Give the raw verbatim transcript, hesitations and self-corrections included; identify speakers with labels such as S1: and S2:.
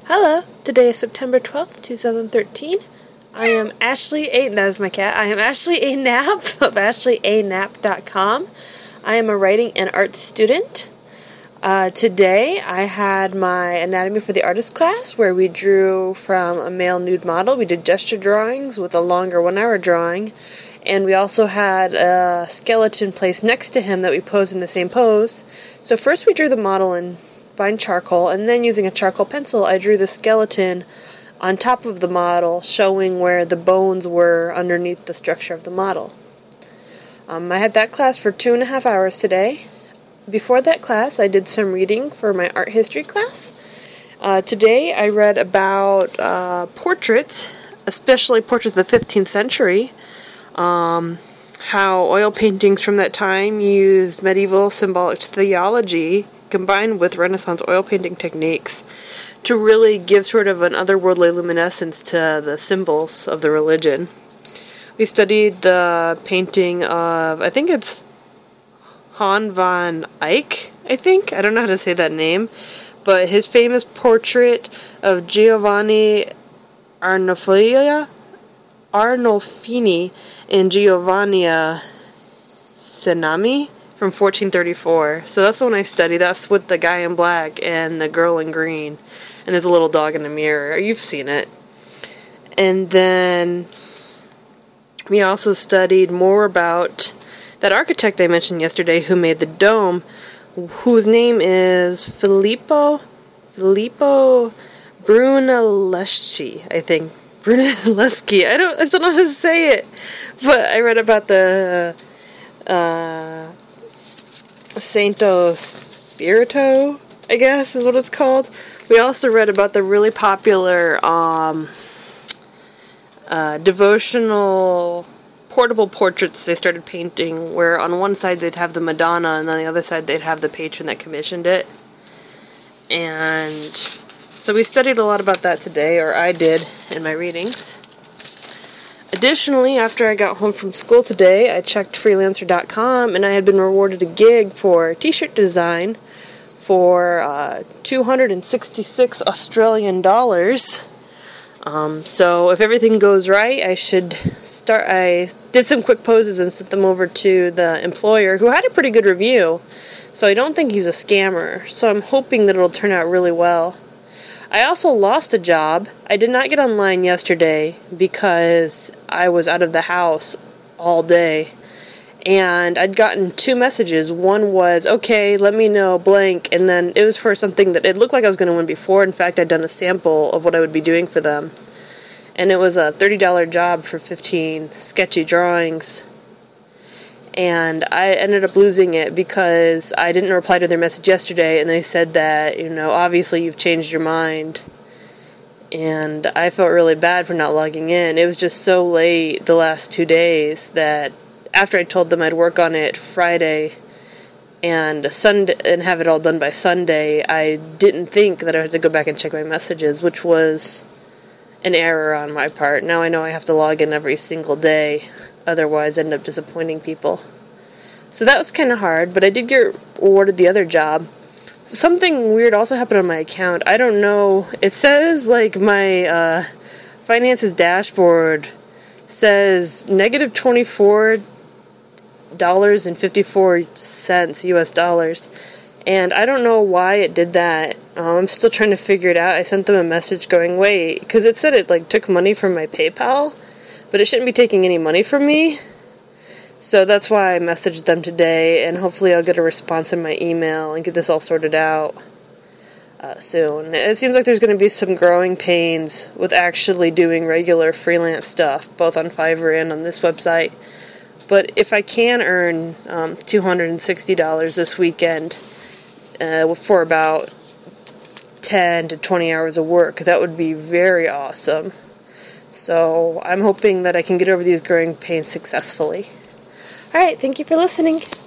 S1: Hello, today is September twelfth, twenty thirteen. I am Ashley A. That is my cat. I am Ashley A. Knapp of ashley a knapp dot com. I am a writing and art student. Uh, today I had my Anatomy for the Artist class where we drew from a male nude model. We did gesture drawings with a longer one-hour drawing. And we also had a skeleton placed next to him that we posed in the same pose. So first we drew the model in fine charcoal, and then using a charcoal pencil I drew the skeleton on top of the model, showing where the bones were underneath the structure of the model. Um, I had that class for two and a half hours today. Before that class I did some reading for my art history class. Uh, today I read about uh, portraits, especially portraits of the fifteenth century. Um, how oil paintings from that time used medieval symbolic theology combined with Renaissance oil painting techniques to really give sort of an otherworldly luminescence to the symbols of the religion. We studied the painting of, I think it's Han van Eyck, I think. I don't know how to say that name. But his famous portrait of Giovanni Arnolfini, Arnolfini and Giovanni Cenami from fourteen thirty-four. So that's the one I studied. That's with the guy in black and the girl in green. And there's a little dog in the mirror. You've seen it. And then we also studied more about that architect I mentioned yesterday who made the dome, whose name is Filippo Filippo Brunelleschi, I think. Brunelleschi. I don't I still don't know how to say it. But I read about the uh Santo Spirito, I guess is what it's called. We also read about the really popular um, uh, devotional portable portraits they started painting, where on one side they'd have the Madonna and on the other side they'd have the patron that commissioned it. And so we studied a lot about that today, or I did in my readings. Additionally, after I got home from school today, I checked freelancer dot com and I had been rewarded a gig for t-shirt design for uh, two hundred sixty-six Australian dollars. Um, so if everything goes right, I should start. I did some quick poses and sent them over to the employer, who had a pretty good review. So I don't think he's a scammer. So I'm hoping that it'll turn out really well. I also lost a job. I did not get online yesterday because I was out of the house all day. And I'd gotten two messages. One was, okay, let me know, blank. And then it was for something that it looked like I was going to win before. In fact, I'd done a sample of what I would be doing for them. And it was a thirty dollars job for fifteen sketchy drawings. And I ended up losing it because I didn't reply to their message yesterday, and they said that, you know, obviously you've changed your mind. And I felt really bad for not logging in. It was just so late the last two days that after I told them I'd work on it Friday and Sunday and have it all done by Sunday, I didn't think that I had to go back and check my messages, which was an error on my part. Now I know I have to log in every single day. Otherwise, I'd end up disappointing people. So that was kind of hard, but I did get awarded the other job. So something weird also happened on my account. I don't know. It says, like, my uh, finances dashboard says negative twenty-four dollars and fifty-four cents U S dollars. And I don't know why it did that. Um, I'm still trying to figure it out. I sent them a message going, wait, because it said it, like, took money from my PayPal. But it shouldn't be taking any money from me. So that's why I messaged them today, and hopefully I'll get a response in my email and get this all sorted out uh, soon. It seems like there's going to be some growing pains with actually doing regular freelance stuff, both on Fiverr and on this website. But if I can earn um, two hundred sixty dollars this weekend uh, for about ten to twenty hours of work, that would be very awesome. So I'm hoping that I can get over these growing pains successfully. Alright, thank you for listening.